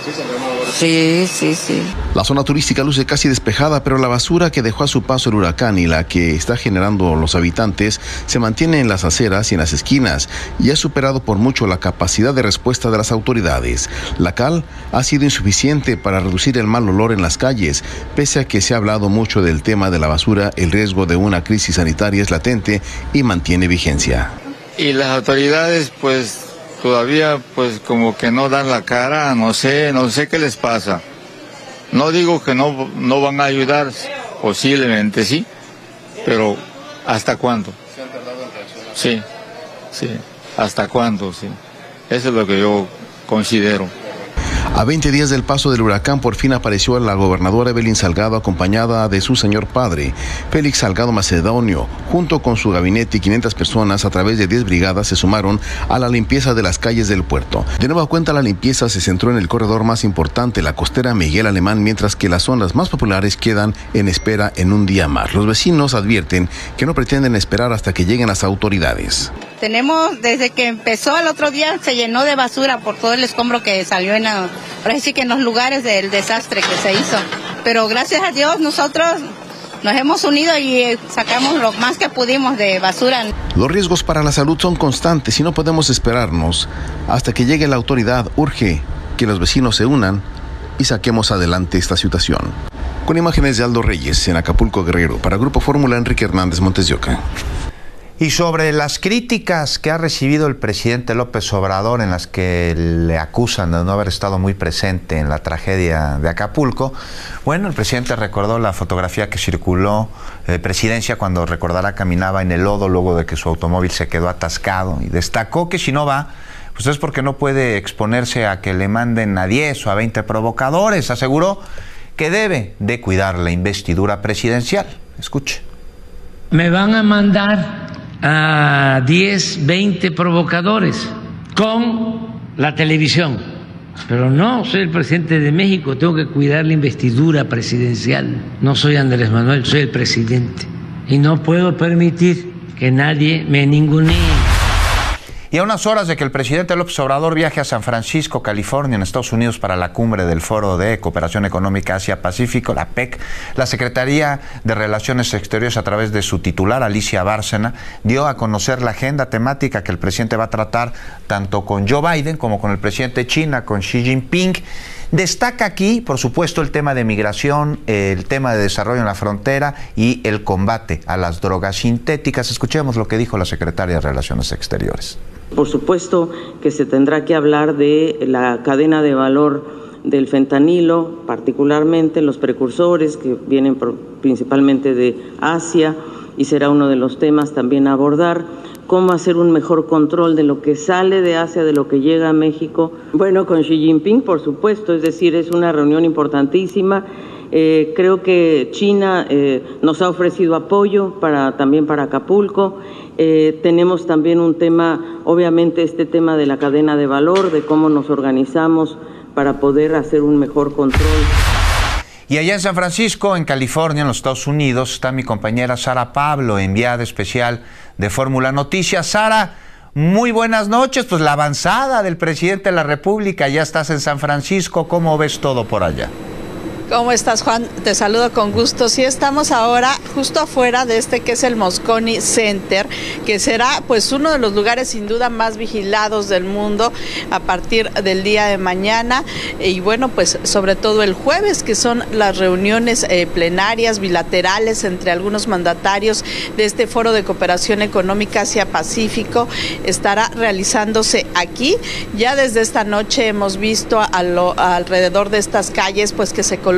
Sí, sí, sí. La zona turística luce casi despejada, pero la basura que dejó a su paso el huracán y la que está generando los habitantes se mantiene en las aceras y en las esquinas y ha superado por mucho la capacidad de respuesta de las autoridades. La cal ha sido insuficiente para reducir el mal olor en las calles. Pese a que se ha hablado mucho del tema de la basura, el riesgo de una crisis sanitaria es latente y mantiene vigencia. Y las autoridades, pues, todavía pues como que no dan la cara, no sé, no sé qué les pasa. No digo que no, no van a ayudar, posiblemente sí, pero ¿hasta cuándo? Sí, sí, ¿hasta cuándo? Sí, eso es lo que yo considero. A veinte días del paso del huracán, por fin apareció la gobernadora Evelyn Salgado acompañada de su señor padre, Félix Salgado Macedonio. Junto con su gabinete y quinientas personas a través de diez brigadas se sumaron a la limpieza de las calles del puerto. De nueva cuenta, la limpieza se centró en el corredor más importante, la costera Miguel Alemán, mientras que las zonas más populares quedan en espera en un día más. Los vecinos advierten que no pretenden esperar hasta que lleguen las autoridades. Tenemos, desde que empezó el otro día, se llenó de basura por todo el escombro que salió en, la, ahora sí que en los lugares del desastre que se hizo. Pero gracias a Dios nosotros nos hemos unido y sacamos lo más que pudimos de basura. Los riesgos para la salud son constantes y no podemos esperarnos hasta que llegue la autoridad. Urge que los vecinos se unan y saquemos adelante esta situación. Con imágenes de Aldo Reyes en Acapulco, Guerrero, para Grupo Fórmula, Enrique Hernández Montes de Oca. Y sobre las críticas que ha recibido el presidente López Obrador, en las que le acusan de no haber estado muy presente en la tragedia de Acapulco, bueno, el presidente recordó la fotografía que circuló de Presidencia cuando, recordará, caminaba en el lodo luego de que su automóvil se quedó atascado, y destacó que si no va, pues es porque no puede exponerse a que le manden a diez o a veinte provocadores. Aseguró que debe de cuidar la investidura presidencial. Escuche. Me van a mandar a diez, veinte provocadores con la televisión. Pero no, soy el presidente de México, tengo que cuidar la investidura presidencial. No soy Andrés Manuel, soy el presidente. Y no puedo permitir que nadie me ningunee. Y a unas horas de que el presidente López Obrador viaje a San Francisco, California, en Estados Unidos, para la cumbre del Foro de Cooperación Económica Asia-Pacífico, la P E C, la Secretaría de Relaciones Exteriores, a través de su titular, Alicia Bárcena, dio a conocer la agenda temática que el presidente va a tratar tanto con Joe Biden como con el presidente de China, con Xi Jinping. Destaca aquí, por supuesto, el tema de migración, el tema de desarrollo en la frontera y el combate a las drogas sintéticas. Escuchemos lo que dijo la secretaria de Relaciones Exteriores. Por supuesto que se tendrá que hablar de la cadena de valor del fentanilo, particularmente los precursores que vienen principalmente de Asia, y será uno de los temas también a abordar. Cómo hacer un mejor control de lo que sale de Asia, de lo que llega a México. Bueno, con Xi Jinping, por supuesto, es decir, es una reunión importantísima. Eh, creo que China eh, nos ha ofrecido apoyo para, también para Acapulco. Eh, tenemos también un tema, obviamente este tema de la cadena de valor, de cómo nos organizamos para poder hacer un mejor control. Y allá en San Francisco, en California, en los Estados Unidos, está mi compañera Sara Pablo, enviada especial de Fórmula Noticias. Sara, muy buenas noches. Pues la avanzada del presidente de la República, ya estás en San Francisco. ¿Cómo ves todo por allá? ¿Cómo estás, Juan? Te saludo con gusto. Sí, estamos ahora justo afuera de este que es el Moscone Center, que será pues uno de los lugares sin duda más vigilados del mundo a partir del día de mañana, y bueno, pues sobre todo el jueves, que son las reuniones eh, plenarias bilaterales entre algunos mandatarios de este Foro de Cooperación Económica Asia-Pacífico. Estará realizándose aquí. Ya desde esta noche hemos visto a lo, a alrededor de estas calles pues que se colocan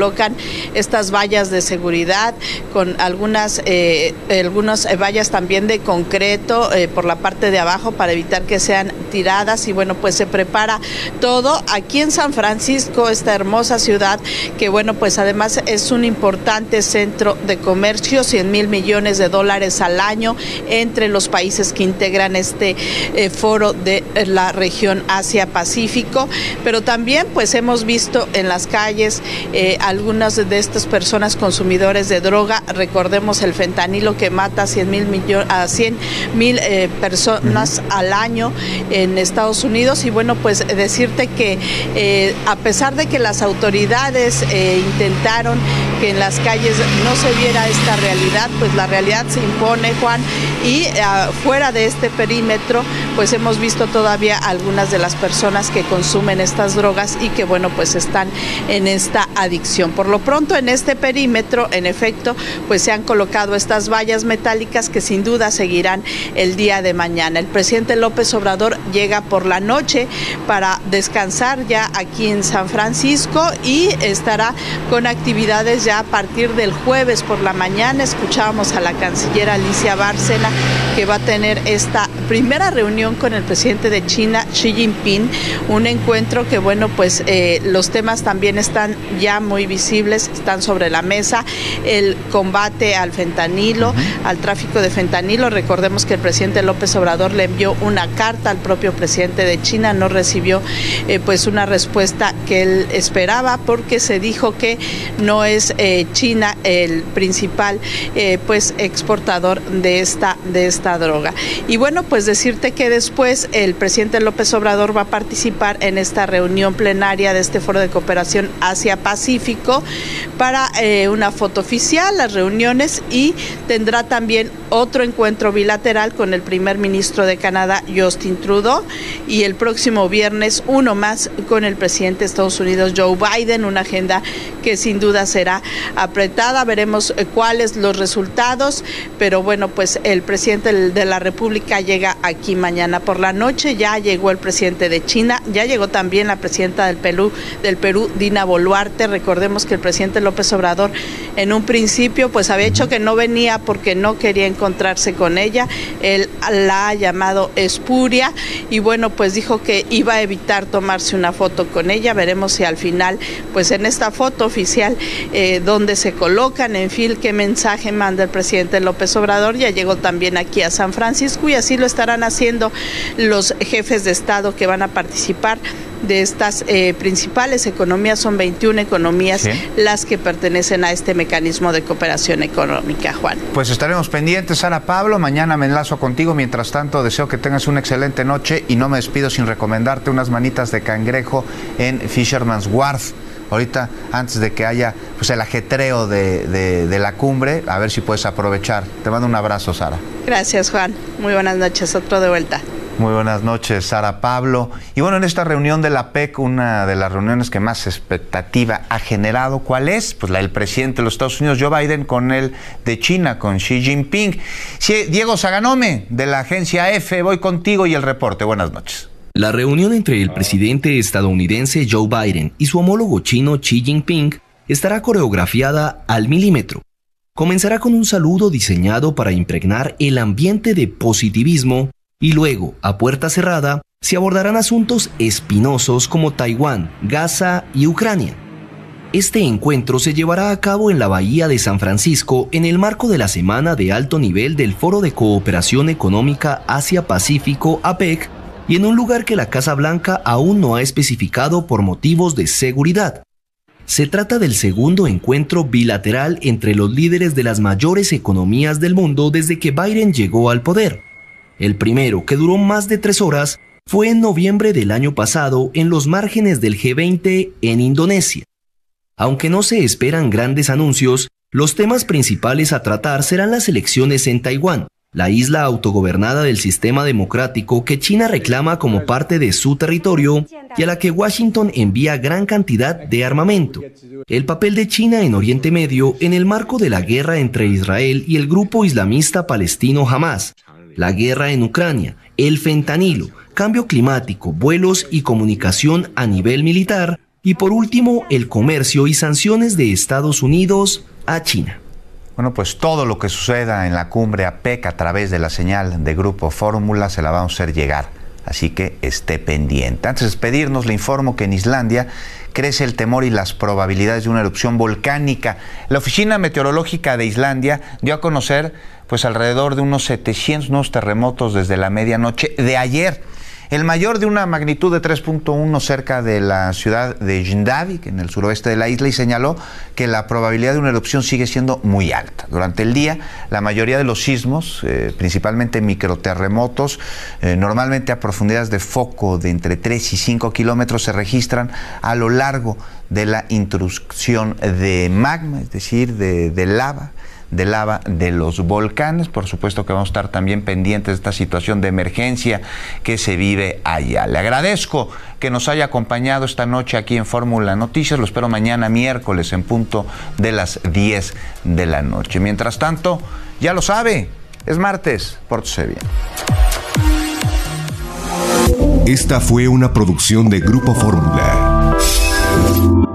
colocan estas vallas de seguridad con algunas, eh, algunas vallas también de concreto eh, por la parte de abajo para evitar que sean tiradas y bueno, pues se prepara todo aquí en San Francisco, esta hermosa ciudad que bueno, pues además es un importante centro de comercio, cien mil millones de dólares al año entre los países que integran este eh, foro de la región Asia-Pacífico, pero también pues hemos visto en las calles eh, algunas de estas personas consumidores de droga. Recordemos el fentanilo que mata a cien mil a cien mil eh, personas uh-huh. al año en Estados Unidos y bueno, pues decirte que eh, a pesar de que las autoridades eh, intentaron que en las calles no se viera esta realidad, pues la realidad se impone, Juan, y uh, fuera de este perímetro pues hemos visto todavía algunas de las personas que consumen estas drogas y que bueno, pues están en esta adicción. Por lo pronto en este perímetro, en efecto, pues se han colocado estas vallas metálicas que sin duda seguirán el día de mañana. El presidente López Obrador llega por la noche para descansar ya aquí en San Francisco y estará con actividades ya a partir del jueves por la mañana. Escuchábamos a la canciller Alicia Bárcena que va a tener esta primera reunión con el presidente de China, Xi Jinping, un encuentro que bueno, pues eh, los temas también están ya muy visibles, están sobre la mesa, el combate al fentanilo, uh-huh. al tráfico de fentanilo. Recordemos que el presidente López Obrador le envió una carta al propio presidente de China, no recibió eh, pues una respuesta que él esperaba porque se dijo que no es eh, China el principal eh, pues exportador de esta, de esta droga. Y bueno, pues decirte que después el presidente López Obrador va a participar en esta reunión plenaria de este Foro de Cooperación Asia-Pacífico para eh, una foto oficial, las reuniones, y tendrá también otro encuentro bilateral con el primer ministro de Canadá, Justin Trudeau, y el próximo viernes uno más con el presidente de Estados Unidos, Joe Biden, una agenda que sin duda será apretada. Veremos eh, cuáles los resultados, pero bueno, pues el presidente de la República llega aquí mañana por la noche. Ya llegó el presidente de China, ya llegó también la presidenta del Perú, del Perú, Dina Boluarte. Recordemos que el presidente López Obrador en un principio pues había hecho que no venía porque no quería encontrarse con ella. Él la ha llamado espuria y bueno, pues dijo que iba a evitar tomarse una foto con ella. Veremos si al final, pues en esta foto oficial, eh, dónde se colocan, en fin, qué mensaje manda el presidente López Obrador. Ya llegó también aquí a San Francisco y así lo estarán haciendo los jefes de Estado que van a participar de estas eh, principales economías. Son veintiuna economías, sí, las que pertenecen a este mecanismo de cooperación económica, Juan. Pues estaremos pendientes, Sara Pablo. Mañana me enlazo contigo. Mientras tanto, deseo que tengas una excelente noche y no me despido sin recomendarte unas manitas de cangrejo en Fisherman's Wharf. Ahorita, antes de que haya pues el ajetreo de, de, de la cumbre, a ver si puedes aprovechar. Te mando un abrazo, Sara. Gracias, Juan. Muy buenas noches. Otro de vuelta. Muy buenas noches, Sara Pablo. Y bueno, en esta reunión de la P E C, una de las reuniones que más expectativa ha generado, ¿cuál es? Pues la del presidente de los Estados Unidos, Joe Biden, con el de China, con Xi Jinping. Sí, Diego Saganome, de la agencia EFE, voy contigo y el reporte. Buenas noches. La reunión entre el presidente estadounidense Joe Biden y su homólogo chino Xi Jinping estará coreografiada al milímetro. Comenzará con un saludo diseñado para impregnar el ambiente de positivismo y luego, a puerta cerrada, se abordarán asuntos espinosos como Taiwán, Gaza y Ucrania. Este encuentro se llevará a cabo en la Bahía de San Francisco en el marco de la Semana de Alto Nivel del Foro de Cooperación Económica Asia-Pacífico A P E C y en un lugar que la Casa Blanca aún no ha especificado por motivos de seguridad. Se trata del segundo encuentro bilateral entre los líderes de las mayores economías del mundo desde que Biden llegó al poder. El primero, que duró más de tres horas, fue en noviembre del año pasado en los márgenes del G veinte en Indonesia. Aunque no se esperan grandes anuncios, los temas principales a tratar serán las elecciones en Taiwán, la isla autogobernada del sistema democrático que China reclama como parte de su territorio y a la que Washington envía gran cantidad de armamento, el papel de China en Oriente Medio en el marco de la guerra entre Israel y el grupo islamista palestino Hamás, la guerra en Ucrania, el fentanilo, cambio climático, vuelos y comunicación a nivel militar, Y por último, el comercio y sanciones de Estados Unidos a China. Bueno, pues todo lo que suceda en la cumbre APEC a través de la señal de Grupo Fórmula se la vamos a hacer llegar, así que esté pendiente. Antes de despedirnos, le informo que en Islandia crece el temor y las probabilidades de una erupción volcánica. La Oficina Meteorológica de Islandia dio a conocer pues alrededor de unos setecientos nuevos terremotos desde la medianoche de ayer. El mayor de una magnitud de tres punto uno cerca de la ciudad de Jindavik, en el suroeste de la isla, y señaló que la probabilidad de una erupción sigue siendo muy alta. Durante el día, la mayoría de los sismos, eh, principalmente microterremotos, eh, normalmente a profundidades de foco de entre tres y cinco kilómetros, se registran a lo largo de la intrusión de magma, es decir, de, de lava. de lava de los volcanes. Por supuesto que vamos a estar también pendientes de esta situación de emergencia que se vive allá. Le agradezco que nos haya acompañado esta noche aquí en Fórmula Noticias. Lo espero mañana miércoles en punto de las diez de la noche. Mientras tanto, ya lo sabe, es martes, pórtese bien. Esta fue una producción de Grupo Fórmula.